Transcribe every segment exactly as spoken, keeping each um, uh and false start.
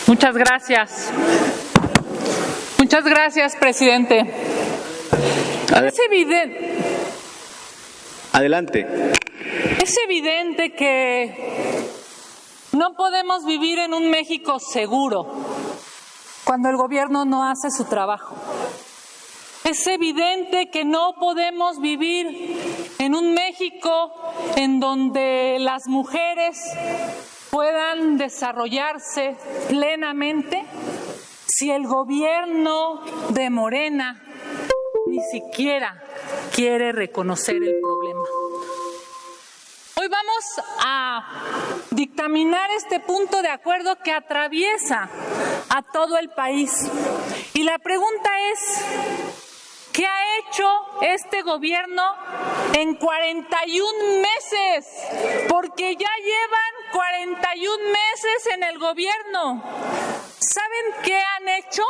Muchas gracias. Muchas gracias, presidente. Es evidente. Adelante. Es evidente que no podemos vivir en un México seguro cuando el gobierno no hace su trabajo. Es evidente que no podemos vivir en un México en donde las mujeres puedan desarrollarse plenamente si el gobierno de Morena ni siquiera quiere reconocer el problema. Hoy vamos a dictaminar este punto de acuerdo que atraviesa a todo el país. Y la pregunta es, ¿qué ha hecho este gobierno en cuarenta y un meses? Porque ya llevan cuarenta y un meses en el gobierno. ¿Saben qué han hecho?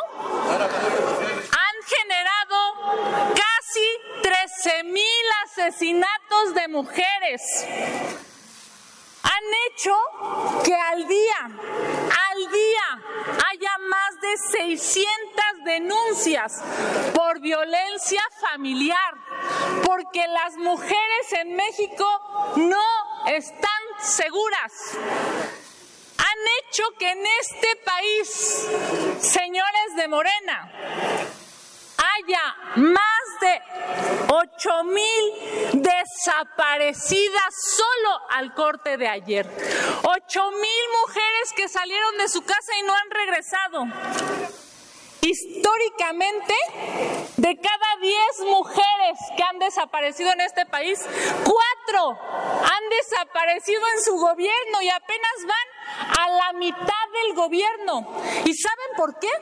Han generado casi trece mil asesinatos de mujeres. Han hecho que al día, al día, haya más de seiscientas denuncias por violencia familiar, porque las mujeres en México no están seguras. Han hecho que en este país, señores de Morena, haya más de ocho mil desaparecidas solo al corte de ayer. Ocho mil mujeres que salieron de su casa y no han regresado. Históricamente, de cada diez mujeres que han desaparecido en este país, cuatro han desaparecido en su gobierno y apenas van a la mitad del gobierno. ¿Y saben por qué?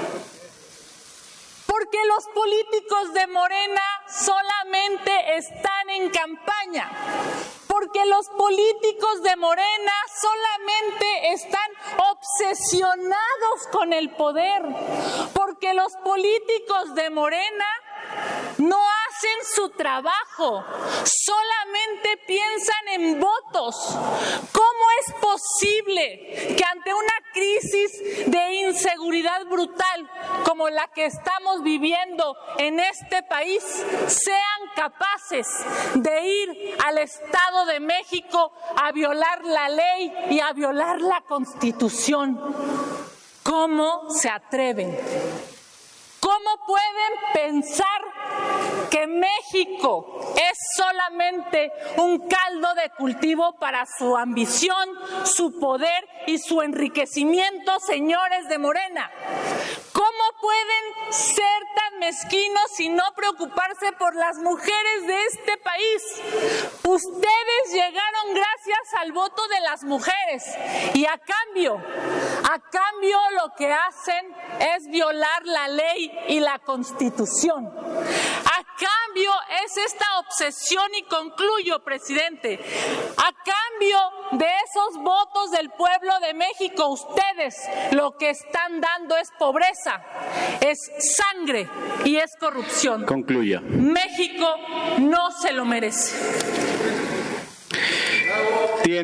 Porque los políticos de Morena solamente están en campaña. Porque los políticos de Morena solamente están obsesionados con el poder. Porque los políticos de Morena no hacen su trabajo, solamente piensan en votos. ¿Cómo es posible que ante una crisis de inseguridad brutal como la que estamos viviendo en este país sean capaces de ir al Estado de México a violar la ley y a violar la Constitución? ¿Cómo se atreven? ¿Cómo pueden pensar que México es solamente un caldo de cultivo para su ambición, su poder y su enriquecimiento, señores de Morena? ¿Cómo pueden ser tan mezquinos y no preocuparse por las mujeres de este país? Ustedes llegaron gracias al voto de las mujeres y a cambio, a cambio lo que hacen es violar la ley y la Constitución. A cambio es esta obsesión, y concluyo, presidente, a cambio de esos votos del pueblo de México, ustedes lo que están dando es pobreza, es sangre y es corrupción. Concluya. México no se lo merece. Tiene